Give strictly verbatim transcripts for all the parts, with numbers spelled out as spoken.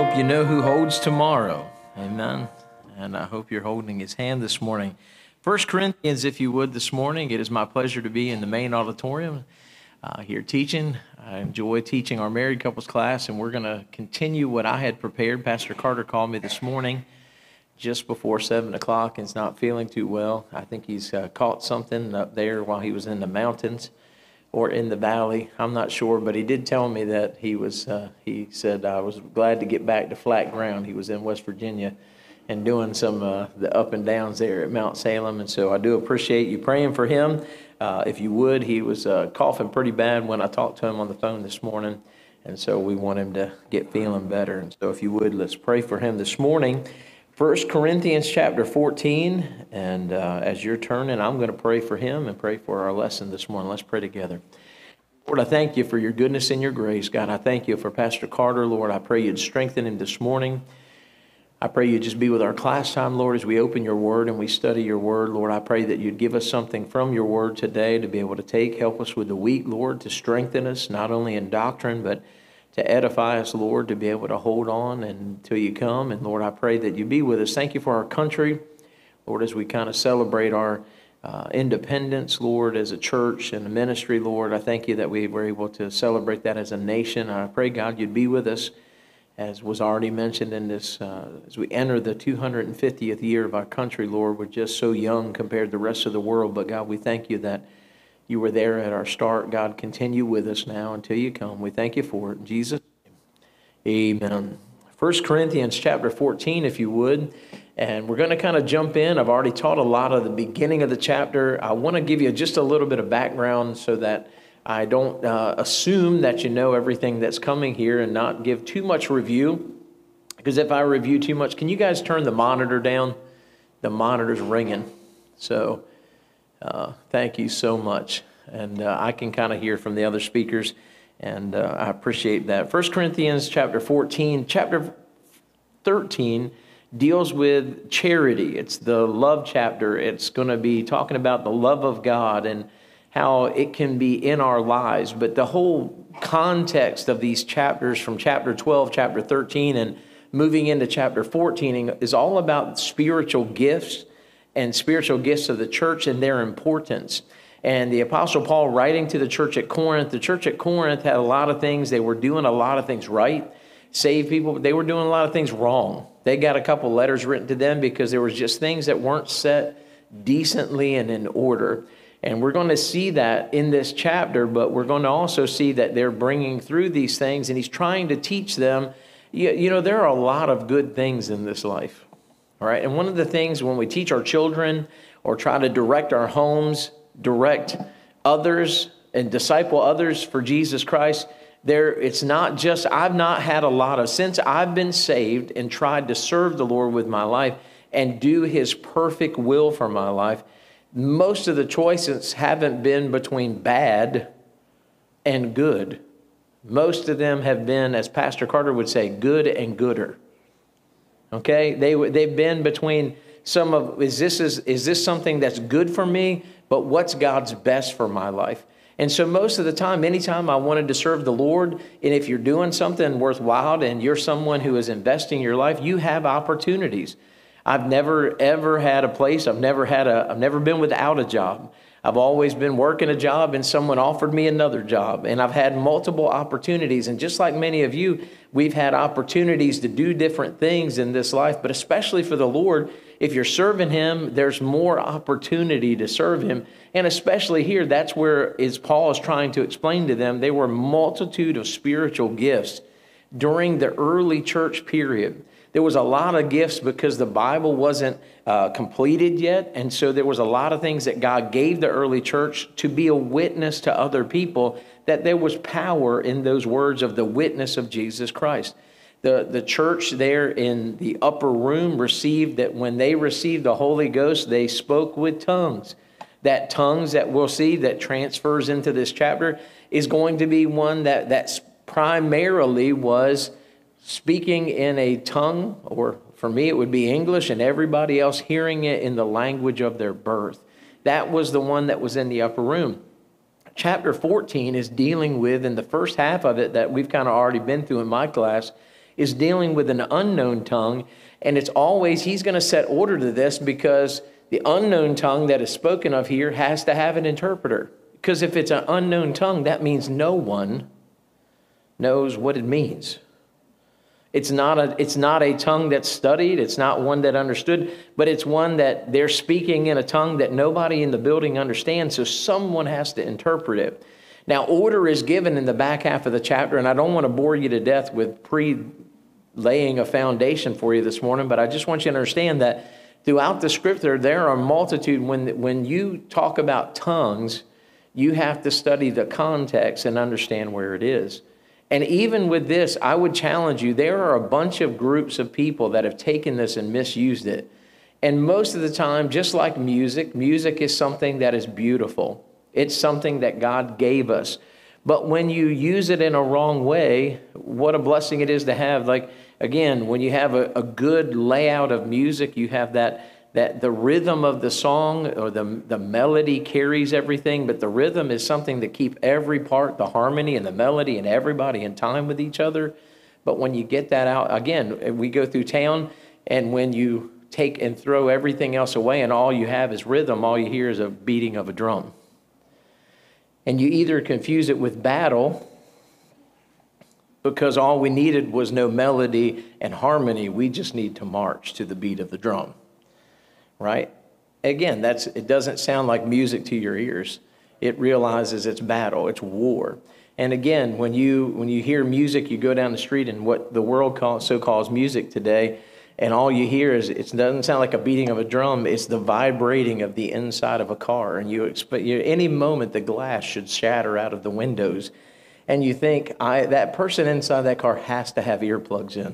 hope you know who holds tomorrow. Amen. And I hope you're holding his hand this morning. First Corinthians, if you would, this morning. It is my pleasure to be in the main auditorium uh, here teaching. I enjoy teaching our married couples class, and we're going to continue what I had prepared. Pastor Carter called me this morning just before seven o'clock and is not feeling too well. I think he's uh, caught something up there while he was in the mountains or in the valley. I'm not sure, but he did tell me that he was, uh, he said, I was glad to get back to flat ground. He was in West Virginia and doing some uh, the up and downs there at Mount Salem. And so I do appreciate you praying for him. Uh, if you would, he was uh, coughing pretty bad when I talked to him on the phone this morning. And so we want him to get feeling better. And so if you would, let's pray for him this morning. First Corinthians chapter fourteen, and uh, as you're turning, I'm going to pray for him and pray for our lesson this morning. Let's pray together. Lord, I thank you for your goodness and your grace. God, I thank you for Pastor Carter. Lord, I pray you'd strengthen him this morning. I pray you'd just be with our class time, Lord, as we open your word and we study your word. Lord, I pray that you'd give us something from your word today to be able to take. Help us with the weak, Lord, to strengthen us, not only in doctrine, but to edify us, Lord, to be able to hold on until you come. And Lord, I pray that you be with us. Thank you for our country, Lord, as we kind of celebrate our uh, independence, Lord, as a church and a ministry, Lord. I thank you that we were able to celebrate that as a nation. I pray, God, you'd be with us, as was already mentioned in this, uh, as we enter the two hundred fiftieth year of our country, Lord. We're just so young compared to the rest of the world, but God, we thank you that you were there at our start. God, continue with us now until you come. We thank you for it. In Jesus' name, amen. First Corinthians chapter fourteen, if you would. And we're going to kind of jump in. I've already taught a lot of the beginning of the chapter. I want to give you just a little bit of background so that I don't uh, assume that you know everything that's coming here and not give too much review. Because if I review too much, can you guys turn the monitor down? The monitor's ringing. So Uh, thank you so much. And uh, I can kind of hear from the other speakers, and uh, I appreciate that. First Corinthians chapter fourteen, chapter thirteen deals with charity. It's the love chapter. It's going to be talking about the love of God and how it can be in our lives. But the whole context of these chapters from chapter twelve, chapter thirteen, and moving into chapter fourteen is all about spiritual gifts and spiritual gifts of the church and their importance. And the Apostle Paul, writing to the church at Corinth, the church at Corinth had a lot of things. They were doing a lot of things right, saved people, but they were doing a lot of things wrong. They got a couple letters written to them because there was just things that weren't set decently and in order. And we're going to see that in this chapter, but we're going to also see that they're bringing through these things, and he's trying to teach them, you, you know, there are a lot of good things in this life. All right, and one of the things when we teach our children or try to direct our homes, direct others and disciple others for Jesus Christ, there it's not just, I've not had a lot of, since I've been saved and tried to serve the Lord with my life and do his perfect will for my life, most of the choices haven't been between bad and good. Most of them have been, as Pastor Carter would say, good and gooder. Okay, they they've been between some of is this is is this something that's good for me, but what's God's best for my life? And so most of the time, anytime I wanted to serve the Lord, and if you're doing something worthwhile and you're someone who is investing your life, you have opportunities. I've never ever had a place. I've never had a. I've never been without a job. I've always been working a job and someone offered me another job. And I've had multiple opportunities. And just like many of you, we've had opportunities to do different things in this life. But especially for the Lord, if you're serving him, there's more opportunity to serve him. And especially here, that's where is Paul is trying to explain to them, there were a multitude of spiritual gifts during the early church period. There was a lot of gifts because the Bible wasn't uh, completed yet. And so there was a lot of things that God gave the early church to be a witness to other people, that there was power in those words of the witness of Jesus Christ. The, the church there in the upper room received that when they received the Holy Ghost, they spoke with tongues. That tongues that we'll see that transfers into this chapter is going to be one that that's primarily was speaking in a tongue, or for me it would be English, and everybody else hearing it in the language of their birth. That was the one that was in the upper room. Chapter fourteen is dealing with, in the first half of it that we've kind of already been through in my class, is dealing with an unknown tongue. And it's always, he's going to set order to this because the unknown tongue that is spoken of here has to have an interpreter. Because if it's an unknown tongue, that means no one knows what it means. It's not a, it's not a tongue that's studied. It's not one that understood, but it's one that they're speaking in a tongue that nobody in the building understands, so someone has to interpret it. Now, order is given in the back half of the chapter, and I don't want to bore you to death with pre-laying a foundation for you this morning, but I just want you to understand that throughout the scripture, there are a multitude. When, when you talk about tongues, you have to study the context and understand where it is. And even with this, I would challenge you, there are a bunch of groups of people that have taken this and misused it. And most of the time, just like music, music is something that is beautiful. It's something that God gave us. But when you use it in a wrong way, what a blessing it is to have. Like, again, when you have a, a good layout of music, you have that that the rhythm of the song or the, the melody carries everything, but the rhythm is something that keep every part, the harmony and the melody and everybody in time with each other. But when you get that out, again, we go through town, and when you take and throw everything else away and all you have is rhythm, all you hear is a beating of a drum. And you either confuse it with battle, because all we needed was no melody and harmony. We just need to march to the beat of the drum. Right? Again, that's it doesn't sound like music to your ears. It realizes it's battle, it's war. And again, when you when you hear music, you go down the street and what the world calls, so calls music today, and all you hear is it doesn't sound like a beating of a drum. It's the vibrating of the inside of a car, and you expect you, any moment the glass should shatter out of the windows, and you think I that person inside that car has to have earplugs in,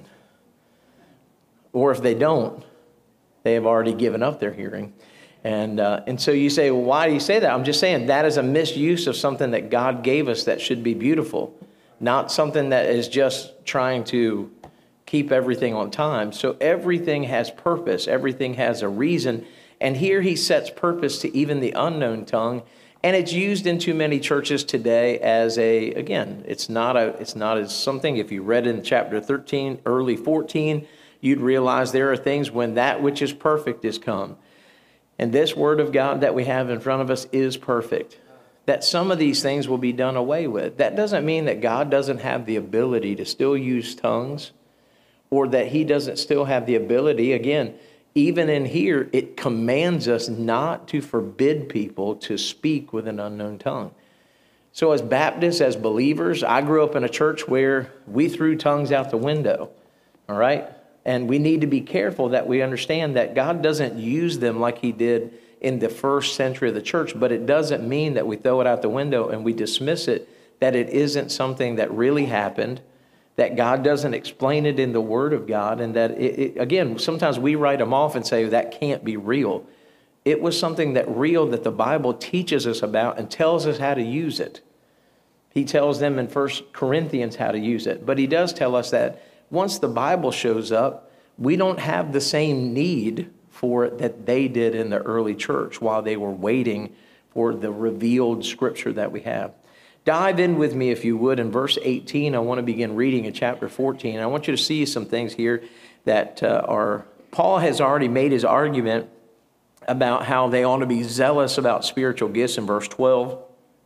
or if they don't, they have already given up their hearing. And uh, and so you say, well, why do you say that? I'm just saying that is a misuse of something that God gave us that should be beautiful, not something that is just trying to keep everything on time. So everything has purpose. Everything has a reason. And here he sets purpose to even the unknown tongue. And it's used in too many churches today as a, again, it's not a, it's not as something, if you read in chapter thirteen, early fourteen, you'd realize there are things when that which is perfect is come. And this word of God that we have in front of us is perfect. That some of these things will be done away with. That doesn't mean that God doesn't have the ability to still use tongues, or that he doesn't still have the ability. Again, even in here, it commands us not to forbid people to speak with an unknown tongue. So as Baptists, as believers, I grew up in a church where we threw tongues out the window, all right? And we need to be careful that we understand that God doesn't use them like he did in the first century of the church, but it doesn't mean that we throw it out the window and we dismiss it, that it isn't something that really happened, that God doesn't explain it in the Word of God, and that, it, it, again, sometimes we write them off and say that can't be real. It was something that real that the Bible teaches us about and tells us how to use it. He tells them in First Corinthians how to use it, but he does tell us that once the Bible shows up, we don't have the same need for it that they did in the early church while they were waiting for the revealed scripture that we have. Dive in with me, if you would, in verse eighteen. I want to begin reading in chapter fourteen. I want you to see some things here that uh, are, Paul has already made his argument about how they ought to be zealous about spiritual gifts in verse twelve.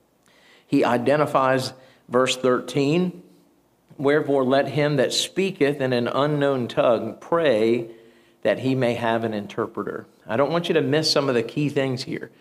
He identifies verse thirteen. Wherefore let him that speaketh in an unknown tongue pray that he may have an interpreter. I don't want you to miss some of the key things here.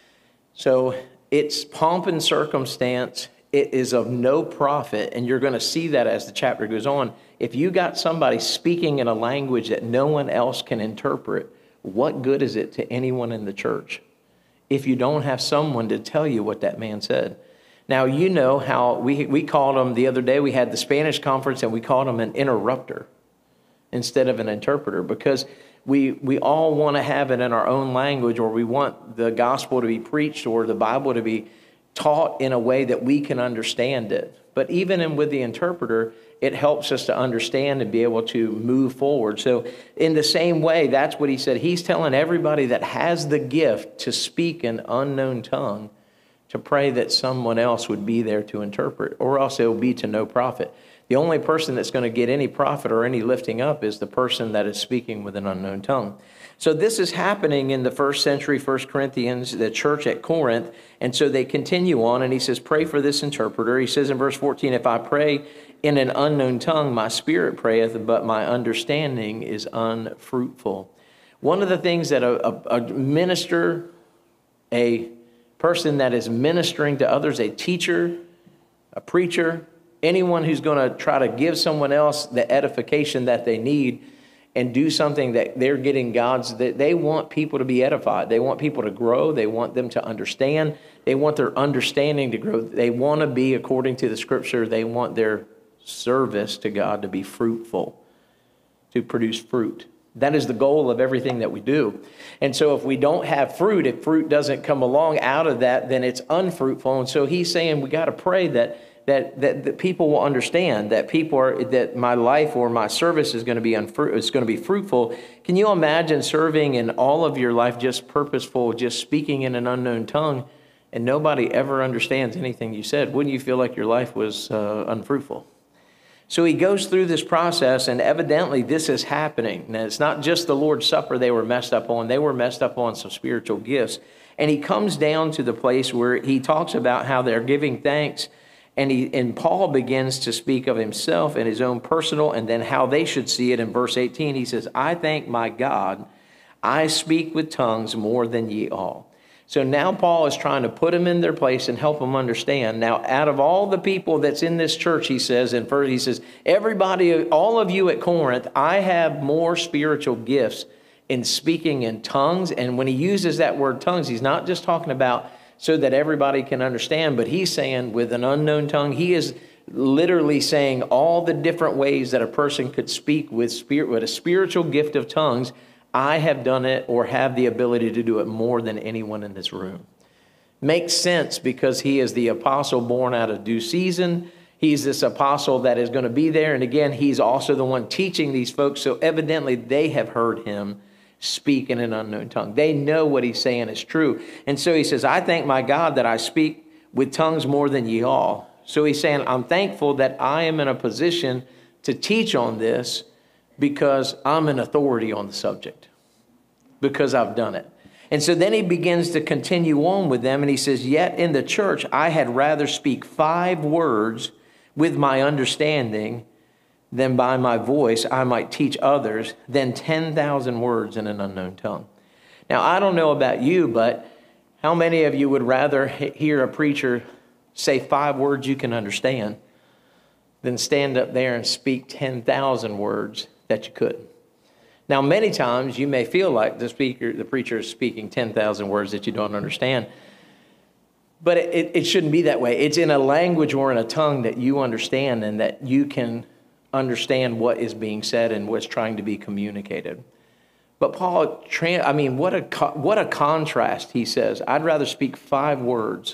So it's pomp and circumstance. It is of no profit, and you're going to see that as the chapter goes on. If you got somebody speaking in a language that no one else can interpret, what good is it to anyone in the church if you don't have someone to tell you what that man said? Now, you know how we we called them the other day, we had the Spanish conference, and we called them an interrupter instead of an interpreter, because we we all want to have it in our own language, or we want the gospel to be preached or the Bible to be taught in a way that we can understand it. But even in, with the interpreter, it helps us to understand and be able to move forward. So in the same way, that's what he said. He's telling everybody that has the gift to speak an unknown tongue to pray that someone else would be there to interpret, or else it will be to no profit. The only person that's going to get any profit or any lifting up is the person that is speaking with an unknown tongue. So this is happening in the first century, First Corinthians, the church at Corinth. And so they continue on, and he says, pray for this interpreter. He says in verse fourteen, if I pray in an unknown tongue, my spirit prayeth, but my understanding is unfruitful. One of the things that a, a, a minister, a person that is ministering to others, a teacher, a preacher, anyone who's going to try to give someone else the edification that they need and do something that they're getting God's, that they want people to be edified. They want people to grow. They want them to understand. They want their understanding to grow. They want to be, according to the scripture, they want their service to God to be fruitful, to produce fruit. That is the goal of everything that we do. And so if we don't have fruit, if fruit doesn't come along out of that, then it's unfruitful. And so he's saying we got to pray that That, that that people will understand, that people are, that my life or my service is going to be unfruit, it's going to be fruitful. Can you imagine serving in all of your life just purposeful, just speaking in an unknown tongue, and nobody ever understands anything you said? Wouldn't you feel like your life was uh, unfruitful? So he goes through this process, and evidently this is happening. Now, it's not just the Lord's Supper they were messed up on. They were messed up on some spiritual gifts. And he comes down to the place where he talks about how they're giving thanks. And he and Paul begins to speak of himself and his own personal, and then how they should see it. In verse eighteen, he says, I thank my God, I speak with tongues more than ye all. So now Paul is trying to put them in their place and help them understand. Now, out of all the people that's in this church, he says, and first he says, everybody, all of you at Corinth, I have more spiritual gifts in speaking in tongues. And when he uses that word tongues, he's not just talking about so that everybody can understand, but he's saying with an unknown tongue, he is literally saying all the different ways that a person could speak with spirit, with a spiritual gift of tongues. I have done it, or have the ability to do it more than anyone in this room. Makes sense, because he is the apostle born out of due season. He's this apostle that is going to be there. And again, he's also the one teaching these folks. So evidently they have heard him speak in an unknown tongue. They know what he's saying is true. And so he says, I thank my God that I speak with tongues more than ye all. So he's saying, I'm thankful that I am in a position to teach on this, because I'm an authority on the subject, because I've done it. And so then he begins to continue on with them, and he says, yet in the church I had rather speak five words with my understanding, than by my voice I might teach others, than ten thousand words in an unknown tongue. Now, I don't know about you, but how many of you would rather hear a preacher say five words you can understand than stand up there and speak ten thousand words that you couldn't? Now, many times you may feel like the speaker, the preacher is speaking ten thousand words that you don't understand. But it, it shouldn't be that way. It's in a language or in a tongue that you understand, and that you can understand what is being said and what's trying to be communicated. But Paul, I mean, what a what a contrast, he says. I'd rather speak five words.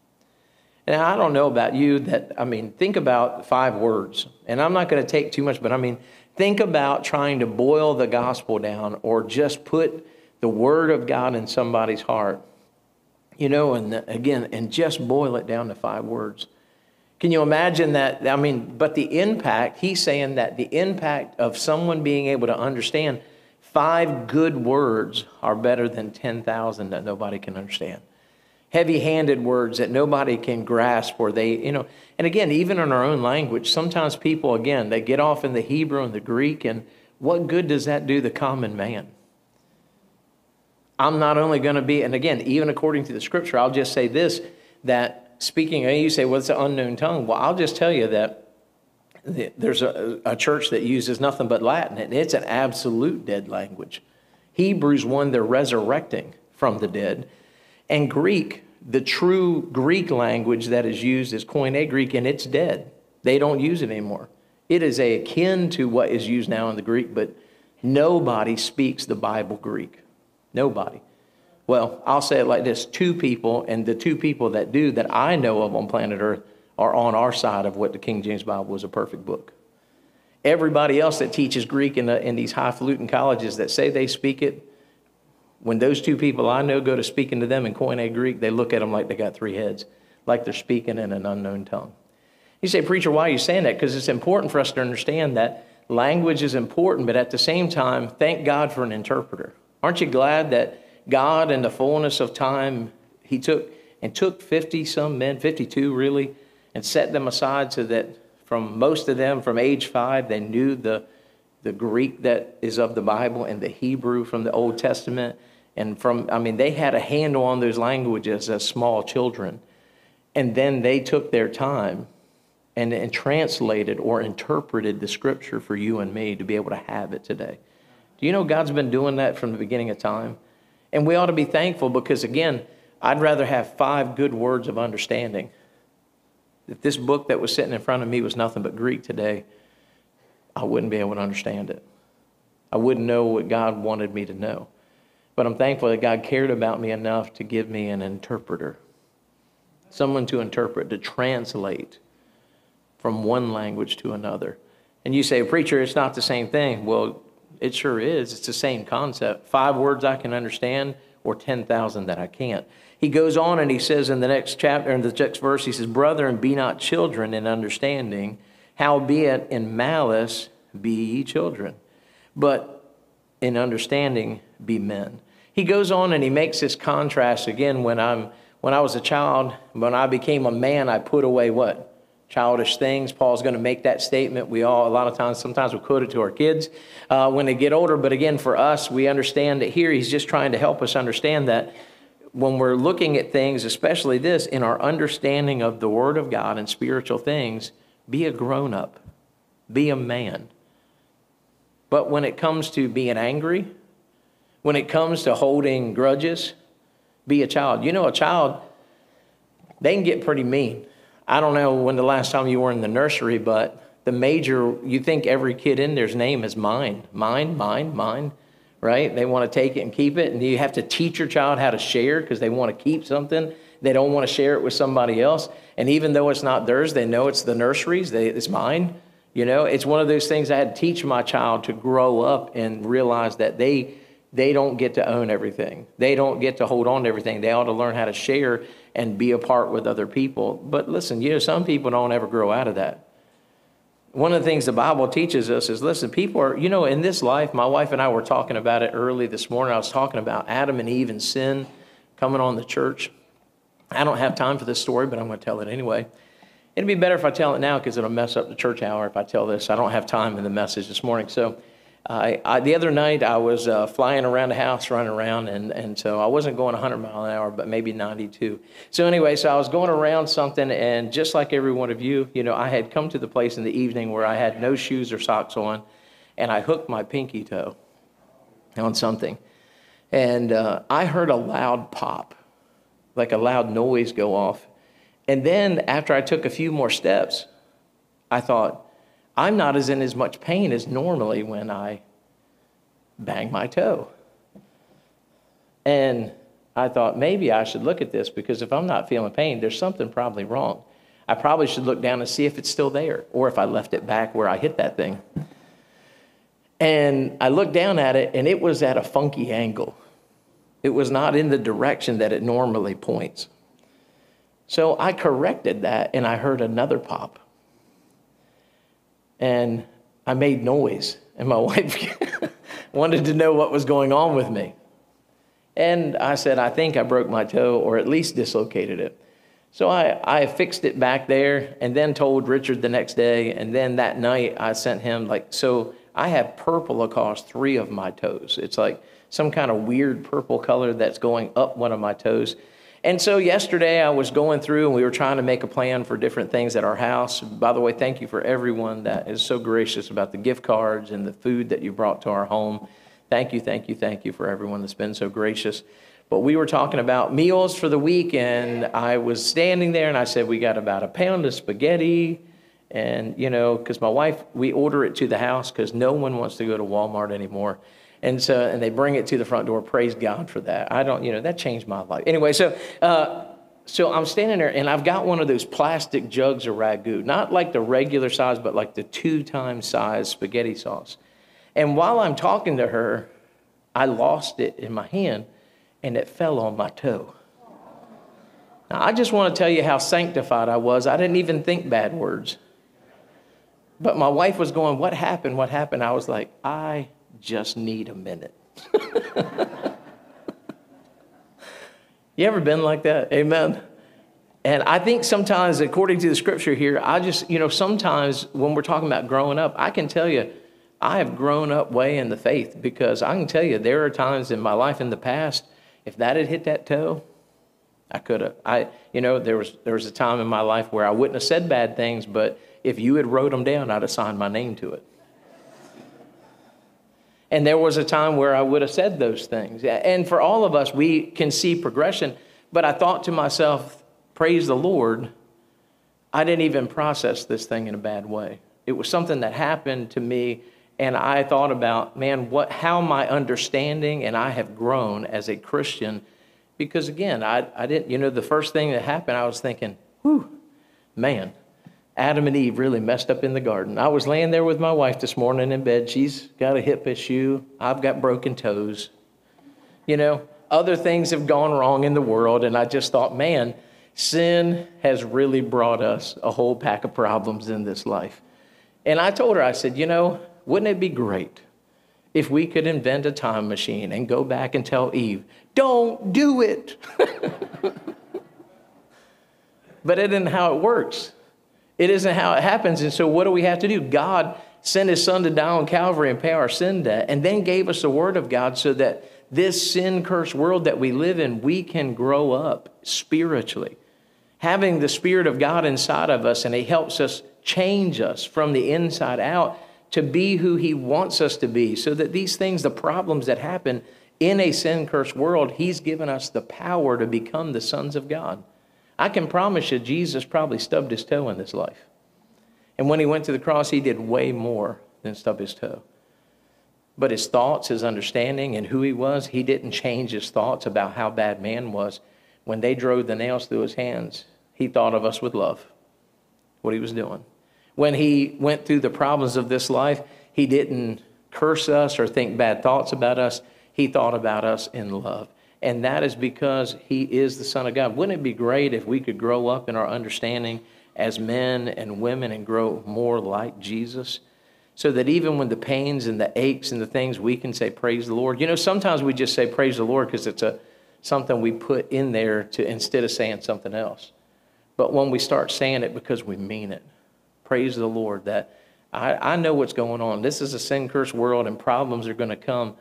And I don't know about you, that, I mean, think about five words. And I'm not going to take too much, but I mean, think about trying to boil the gospel down, or just put the word of God in somebody's heart. You know, and again, and just boil it down to five words. Can you imagine that? I mean, but the impact, he's saying that the impact of someone being able to understand five good words are better than ten thousand that nobody can understand. Heavy-handed words that nobody can grasp, or they, you know, and again, even in our own language, sometimes people, again, they get off in the Hebrew and the Greek, and what good does that do the common man? I'm not only going to be, and again, even according to the scripture, I'll just say this, that speaking, you say, well, it's an unknown tongue. Well, I'll just tell you that there's a, a church that uses nothing but Latin, and it's an absolute dead language. Hebrews one, they're resurrecting from the dead. And Greek, the true Greek language that is used is Koine Greek, and it's dead. They don't use it anymore. It is a akin to what is used now in the Greek, but nobody speaks the Bible Greek. Nobody. Well, I'll say it like this. Two people, and the two people that do, that I know of on planet Earth, are on our side of what the King James Bible was a perfect book. Everybody else that teaches Greek in, the, in these highfalutin colleges that say they speak it, when those two people I know go to speaking to them in Koine Greek, they look at them like they got three heads, like they're speaking in an unknown tongue. You say, preacher, why are you saying that? Because it's important for us to understand that language is important, but at the same time, thank God for an interpreter. Aren't you glad that God, in the fullness of time, he took and took fifty some men, fifty-two really, and set them aside so that from most of them, from age five, they knew the, the Greek that is of the Bible and the Hebrew from the Old Testament. And from, I mean, they had a handle on those languages as small children. And then they took their time and, and translated or interpreted the scripture for you and me to be able to have it today. Do you know God's been doing that from the beginning of time? And we ought to be thankful because, again, I'd rather have five good words of understanding. If this book that was sitting in front of me was nothing but Greek today, I wouldn't be able to understand it. I wouldn't know what God wanted me to know. But I'm thankful that God cared about me enough to give me an interpreter, someone to interpret, to translate from one language to another. And you say, preacher, it's not the same thing. Well, it sure is. It's the same concept. Five words I can understand or ten thousand that I can't. He goes on and he says in the next chapter, in the next verse, he says, brethren, be not children in understanding, howbeit in malice be ye children, but in understanding be men. He goes on and he makes this contrast again. When I'm when I was a child, when I became a man, I put away what? Childish things. Paul's going to make that statement. We all, a lot of times, sometimes we quote it to our kids uh, when they get older. But again, for us, we understand that here he's just trying to help us understand that when we're looking at things, especially this, in our understanding of the Word of God and spiritual things, be a grown-up, be a man. But when it comes to being angry, when it comes to holding grudges, be a child. You know, a child, they can get pretty mean. I don't know when the last time you were in the nursery, but the major, you think every kid in there's name is mine, mine, mine, mine, right? They want to take it and keep it, and you have to teach your child how to share because they want to keep something. They don't want to share it with somebody else. And even though it's not theirs, they know it's the nursery's, they, it's mine. You know, it's one of those things I had to teach my child to grow up and realize that they they don't get to own everything. They don't get to hold on to everything. They ought to learn how to share and be a part with other people. But listen, you know, some people don't ever grow out of that. One of the things the Bible teaches us is, listen, people are, you know, in this life, my wife and I were talking about it early this morning. I was talking about Adam and Eve and sin coming on the church. I don't have time for this story, but I'm going to tell it anyway. It'd be better if I tell it now because it'll mess up the church hour if I tell this. I don't have time in the message this morning. So uh, I, the other night I was uh, flying around the house, running around, and, and so I wasn't going one hundred miles an hour, but maybe ninety-two. So anyway, so I was going around something, and just like every one of you, you know, I had come to the place in the evening where I had no shoes or socks on, and I hooked my pinky toe on something. And uh, I heard a loud pop, like a loud noise go off. And then after I took a few more steps, I thought, I'm not as in as much pain as normally when I bang my toe. And I thought, maybe I should look at this because if I'm not feeling pain, there's something probably wrong. I probably should look down and see if it's still there or if I left it back where I hit that thing. And I looked down at it, and it was at a funky angle. It was not in the direction that it normally points. So I corrected that, and I heard another pop. And I made noise, and my wife wanted to know what was going on with me. And I said, I think I broke my toe or at least dislocated it. So I, I fixed it back there and then told Richard the next day. And then that night I sent him like, so I have purple across three of my toes. It's like some kind of weird purple color that's going up one of my toes. And so yesterday I was going through and we were trying to make a plan for different things at our house. By the way, thank you for everyone that is so gracious about the gift cards and the food that you brought to our home. Thank you, thank you, thank you for everyone that's been so gracious. But we were talking about meals for the week, and I was standing there and I said, we got about a pound of spaghetti. And, you know, because my wife, we order it to the house because no one wants to go to Walmart anymore. And so, and they bring it to the front door. Praise God for that. I don't, you know, that changed my life. Anyway, so, uh, so I'm standing there, and I've got one of those plastic jugs of ragu, not like the regular size, but like the two times size spaghetti sauce. And while I'm talking to her, I lost it in my hand, and it fell on my toe. Now, I just want to tell you how sanctified I was. I didn't even think bad words. But my wife was going, what happened? What happened? I was like, I just need a minute. You ever been like that? Amen. And I think sometimes, according to the scripture here, I just, you know, sometimes when we're talking about growing up, I can tell you, I have grown up way in the faith, because I can tell you there are times in my life in the past, if that had hit that toe, I could have. I, you know, there was there was a time in my life where I wouldn't have said bad things, but if you had wrote them down, I'd have signed my name to it. And there was a time where I would have said those things. And for all of us, we can see progression. But I thought to myself, praise the Lord, I didn't even process this thing in a bad way. It was something that happened to me, and I thought about, man, what, how my understanding and I have grown as a Christian. Because again, I, I didn't, you know, the first thing that happened, I was thinking, whew, man, Adam and Eve really messed up in the garden. I was laying there with my wife this morning in bed. She's got a hip issue. I've got broken toes. You know, other things have gone wrong in the world. And I just thought, man, sin has really brought us a whole pack of problems in this life. And I told her, I said, you know, wouldn't it be great if we could invent a time machine and go back and tell Eve, don't do it. But it isn't how it works. It isn't how it happens. And so what do we have to do? God sent his son to die on Calvary and pay our sin debt, and then gave us the word of God so that this sin-cursed world that we live in, we can grow up spiritually, having the Spirit of God inside of us, and he helps us change us from the inside out to be who he wants us to be, so that these things, the problems that happen in a sin-cursed world, he's given us the power to become the sons of God. I can promise you, Jesus probably stubbed his toe in this life. And when he went to the cross, he did way more than stub his toe. But his thoughts, his understanding, and who he was, he didn't change his thoughts about how bad man was. When they drove the nails through his hands, he thought of us with love, what he was doing. When he went through the problems of this life, he didn't curse us or think bad thoughts about us. He thought about us in love. And that is because he is the Son of God. Wouldn't it be great if we could grow up in our understanding as men and women and grow more like Jesus, so that even when the pains and the aches and the things, we can say, praise the Lord. You know, sometimes we just say praise the Lord because it's a something we put in there to instead of saying something else. But when we start saying it because we mean it, praise the Lord, that I, I know what's going on. This is a sin-cursed world and problems are going to come,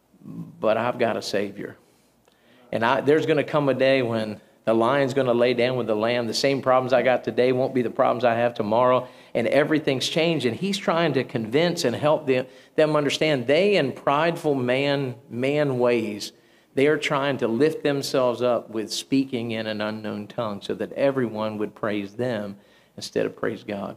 but I've got a Savior. And I, there's going to come a day when the lion's going to lay down with the lamb. The same problems I got today won't be the problems I have tomorrow. And everything's changed. And he's trying to convince and help them, them understand they in prideful man, man ways, they are trying to lift themselves up with speaking in an unknown tongue so that everyone would praise them instead of praise God.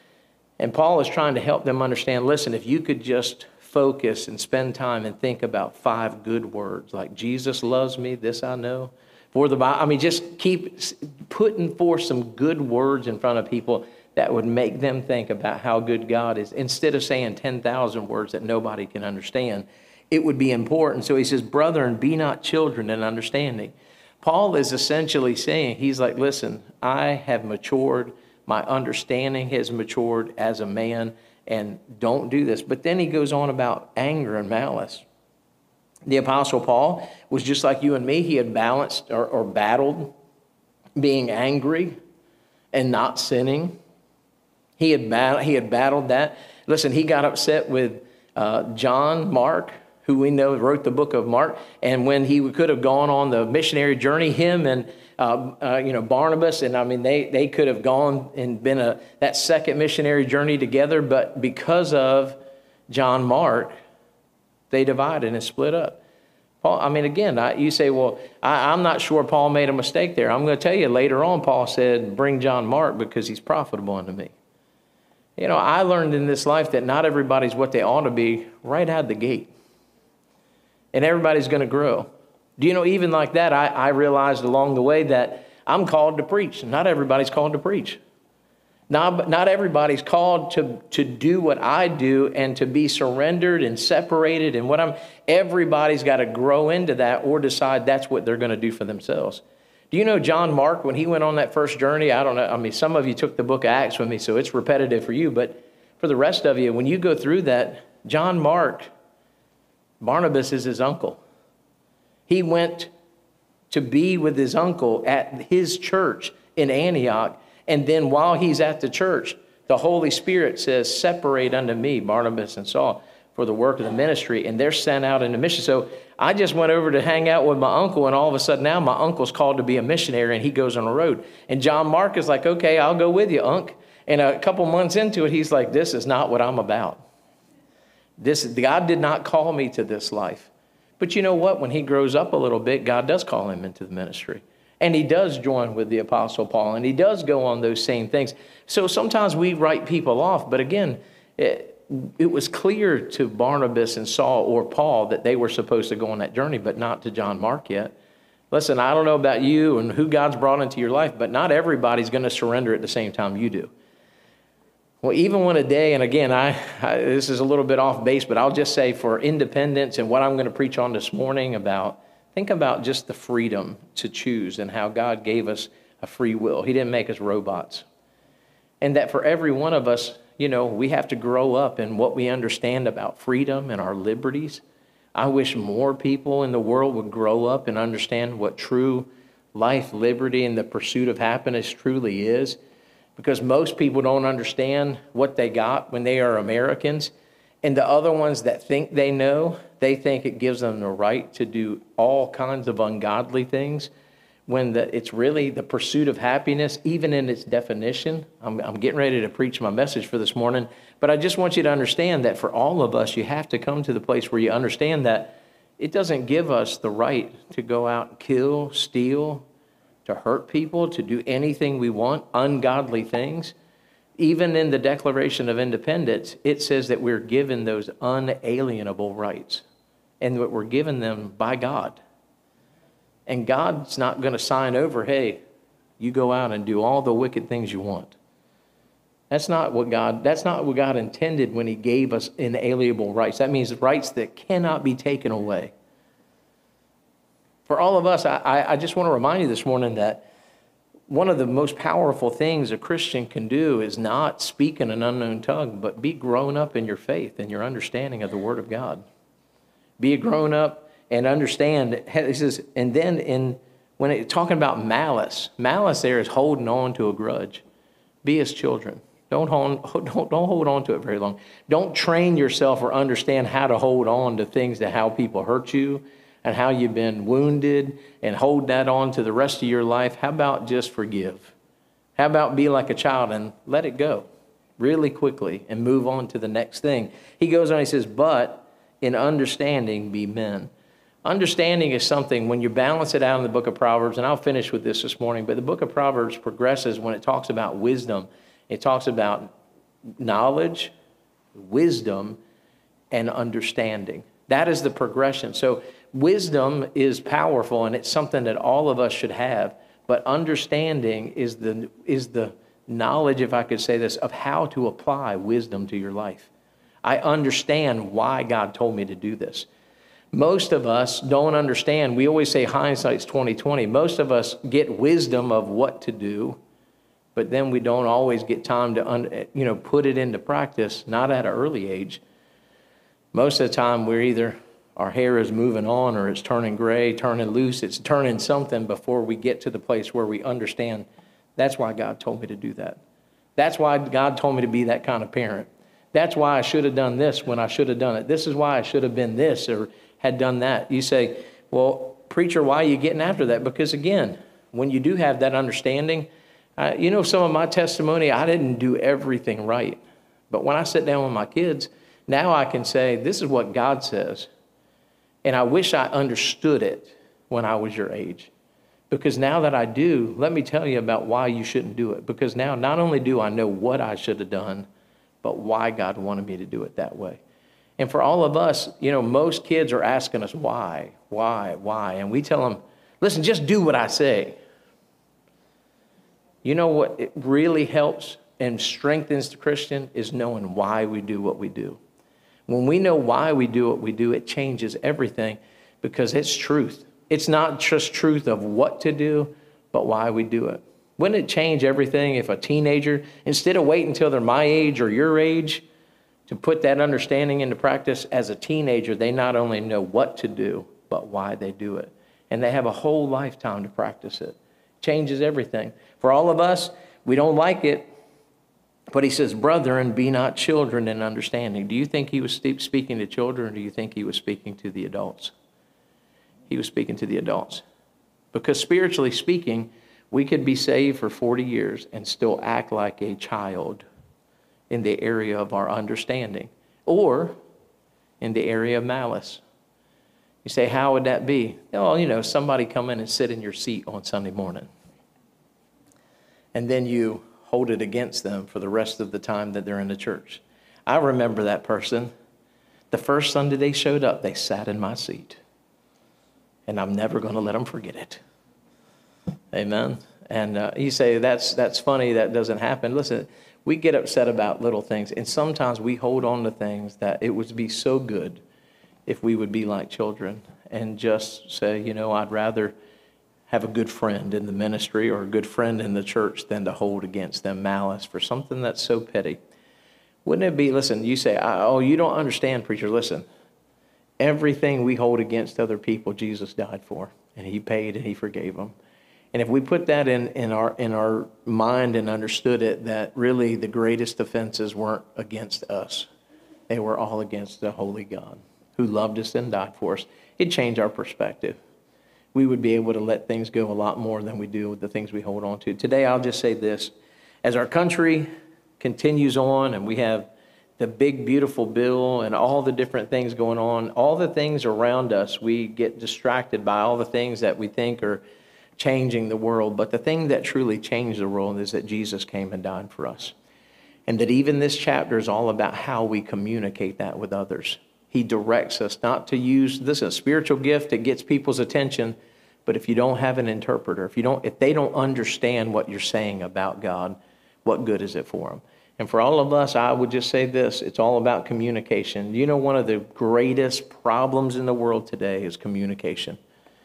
And Paul is trying to help them understand, listen, if you could just focus and spend time and think about five good words like Jesus loves me, this I know. For the Bible, I mean, just keep putting forth some good words in front of people that would make them think about how good God is. Instead of saying ten thousand words that nobody can understand, it would be important. So he says, brethren, be not children in understanding. Paul is essentially saying, he's like, listen, I have matured. My understanding has matured as a man. And don't do this. But then he goes on about anger and malice. The Apostle Paul was just like you and me. He had balanced or, or battled being angry and not sinning. He had, bat- he had battled that. Listen, he got upset with uh, John Mark, who we know wrote the book of Mark. And when he could have gone on the missionary journey, him and Uh, uh, you know, Barnabas, and I mean, they they could have gone and been a that second missionary journey together, but because of John Mark, they divided and split up. Paul, I mean, again, I, you say, well, I, I'm not sure Paul made a mistake there. I'm going to tell you later on, Paul said, bring John Mark because he's profitable unto me. You know, I learned in this life that not everybody's what they ought to be right out of the gate, and everybody's going to grow. Do you know, even like that, I, I realized along the way that I'm called to preach. Not everybody's called to preach. Not, not everybody's called to, to do what I do and to be surrendered and separated. And what I'm, everybody's got to grow into that or decide that's what they're going to do for themselves. Do you know John Mark, when he went on that first journey? I don't know. I mean, some of you took the book of Acts with me, so it's repetitive for you. But for the rest of you, when you go through that, John Mark, Barnabas is his uncle. He went to be with his uncle at his church in Antioch. And then while he's at the church, the Holy Spirit says, separate unto me Barnabas and Saul for the work of the ministry. And they're sent out into mission. So I just went over to hang out with my uncle, and all of a sudden now my uncle's called to be a missionary, and he goes on the road. And John Mark is like, okay, I'll go with you, Unc. And a couple months into it, he's like, this is not what I'm about. This God did not call me to this life. But you know what? When he grows up a little bit, God does call him into the ministry. And he does join with the Apostle Paul, and he does go on those same things. So sometimes we write people off, but again, it, it was clear to Barnabas and Saul or Paul that they were supposed to go on that journey, but not to John Mark yet. Listen, I don't know about you and who God's brought into your life, but not everybody's going to surrender at the same time you do. Well, even when a day, and again, I, I this is a little bit off base, but I'll just say for independence and what I'm going to preach on this morning about, think about just the freedom to choose and how God gave us a free will. He didn't make us robots. And that for every one of us, you know, we have to grow up in what we understand about freedom and our liberties. I wish more people in the world would grow up and understand what true life, liberty, and the pursuit of happiness truly is. Because most people don't understand what they got when they are Americans. And the other ones that think they know, they think it gives them the right to do all kinds of ungodly things, when the, it's really the pursuit of happiness, even in its definition. I'm, I'm getting ready to preach my message for this morning, but I just want you to understand that for all of us, you have to come to the place where you understand that it doesn't give us the right to go out and kill, steal, to hurt people, to do anything we want, ungodly things. Even in the Declaration of Independence, it says that we're given those unalienable rights and that we're given them by God. And God's not going to sign over, hey, you go out and do all the wicked things you want. That's not what God, that's not what God intended when he gave us inalienable rights. That means rights that cannot be taken away. For all of us, I, I just want to remind you this morning that one of the most powerful things a Christian can do is not speak in an unknown tongue, but be grown up in your faith and your understanding of the Word of God. Be grown up and understand. He says, and then in when it, talking about malice, malice there is holding on to a grudge. Be as children. Don't hold, don't, don't hold on to it very long. Don't train yourself or understand how to hold on to things that how people hurt you and how you've been wounded and hold that on to the rest of your life. How about just forgive? How about be like a child and let it go really quickly and move on to the next thing? He goes on, he says, but in understanding be men. Understanding is something, when you balance it out in the book of Proverbs, and I'll finish with this this morning, but the book of Proverbs progresses when it talks about wisdom. It talks about knowledge, wisdom, and understanding. That is the progression. So wisdom is powerful, and it's something that all of us should have. But understanding is the is the knowledge, if I could say this, of how to apply wisdom to your life. I understand why God told me to do this. Most of us don't understand. We always say hindsight's twenty twenty. Most of us get wisdom of what to do, but then we don't always get time to you know put it into practice, not at an early age. Most of the time, we're either, our hair is moving on or it's turning gray, turning loose, it's turning something before we get to the place where we understand that's why God told me to do that. That's why God told me to be that kind of parent. That's why I should have done this when I should have done it. This is why I should have been this or had done that. You say, well, preacher, why are you getting after that? Because again, when you do have that understanding, uh, you know, some of my testimony, I didn't do everything right. But when I sit down with my kids, now I can say, this is what God says. And I wish I understood it when I was your age. Because now that I do, let me tell you about why you shouldn't do it. Because now not only do I know what I should have done, but why God wanted me to do it that way. And for all of us, you know, most kids are asking us why, why, why. And we tell them, listen, just do what I say. You know what it really helps and strengthens the Christian is knowing why we do what we do. When we know why we do what we do, it changes everything because it's truth. It's not just truth of what to do, but why we do it. Wouldn't it change everything if a teenager, instead of waiting until they're my age or your age to put that understanding into practice, as a teenager, they not only know what to do, but why they do it. And they have a whole lifetime to practice it. Changes everything. For all of us, we don't like it, but he says, brethren, be not children in understanding. Do you think he was speaking to children, or do you think he was speaking to the adults? He was speaking to the adults. Because spiritually speaking, we could be saved for forty years and still act like a child in the area of our understanding, or in the area of malice. You say, how would that be? Oh, you know, somebody come in and sit in your seat on Sunday morning, and then you hold it against them for the rest of the time that they're in the church. I remember that person. The first Sunday they showed up, they sat in my seat. And I'm never going to let them forget it. Amen. And uh, you say, that's that's funny, that doesn't happen. Listen, we get upset about little things, and sometimes we hold on to things that it would be so good if we would be like children and just say, you know, I'd rather have a good friend in the ministry or a good friend in the church than to hold against them malice for something that's so petty. Wouldn't it be, listen, you say, oh, you don't understand, preacher. Listen, everything we hold against other people, Jesus died for, and he paid and he forgave them. And if we put that in, in our in our mind and understood it, that really the greatest offenses weren't against us. They were all against the holy God who loved us and died for us. It'd change our perspective. We would be able to let things go a lot more than we do with the things we hold on to. Today, I'll just say this. As our country continues on and we have the big, beautiful bill and all the different things going on, all the things around us, we get distracted by all the things that we think are changing the world. But the thing that truly changed the world is that Jesus came and died for us. And that even this chapter is all about how we communicate that with others. He directs us not to use, this is a spiritual gift that gets people's attention, but if you don't have an interpreter, if you don't, if they don't understand what you're saying about God, what good is it for them? And for all of us, I would just say this, it's all about communication. You know, one of the greatest problems in the world today is communication.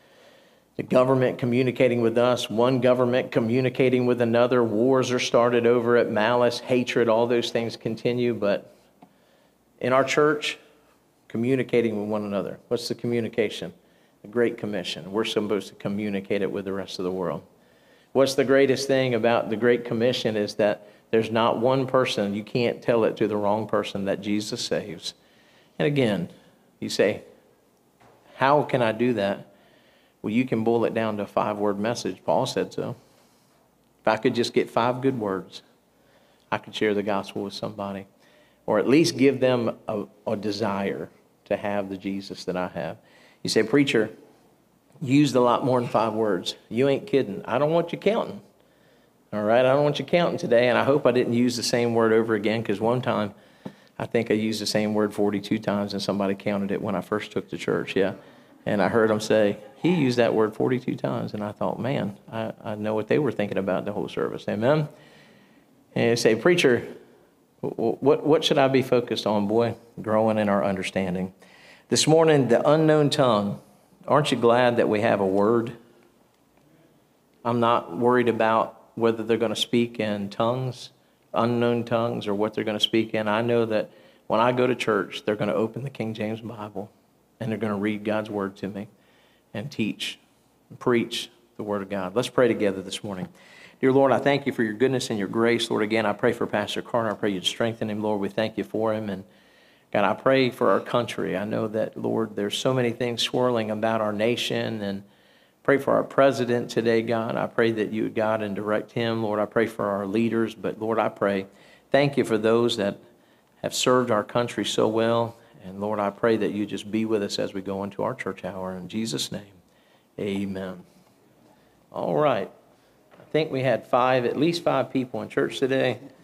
The government communicating with us, one government communicating with another, wars are started over it, malice, hatred, all those things continue. But in our church, communicating with one another. What's the communication? The Great Commission. We're supposed to communicate it with the rest of the world. What's the greatest thing about the Great Commission is that there's not one person, you can't tell it to the wrong person that Jesus saves. And again, you say, how can I do that? Well, you can boil it down to a five-word message. Paul said so. If I could just get five good words, I could share the gospel with somebody. Or at least give them a, a desire to have the Jesus that I have. You say, preacher, you used a lot more than five words. You ain't kidding. I don't want you counting. All right, I don't want you counting today, and I hope I didn't use the same word over again, because one time I think I used the same word forty-two times, and somebody counted it when I first took to church, yeah. And I heard them say, he used that word forty-two times, and I thought, man, I, I know what they were thinking about the whole service, amen? And you say, preacher, what, what should I be focused on, boy? Growing in our understanding. This morning, the unknown tongue. Aren't you glad that we have a word? I'm not worried about whether they're going to speak in tongues, unknown tongues, or what they're going to speak in. I know that when I go to church, they're going to open the King James Bible, and they're going to read God's word to me and teach and preach the word of God. Let's pray together this morning. Dear Lord, I thank you for your goodness and your grace. Lord, again, I pray for Pastor Carter. I pray you'd strengthen him, Lord. We thank you for him. And God, I pray for our country. I know that, Lord, there's so many things swirling about our nation, and pray for our president today, God. I pray that you would guide and direct him. Lord, I pray for our leaders. But, Lord, I pray, thank you for those that have served our country so well. And, Lord, I pray that you just be with us as we go into our church hour. In Jesus' name, amen. All right. I think we had five, at least five people in church today.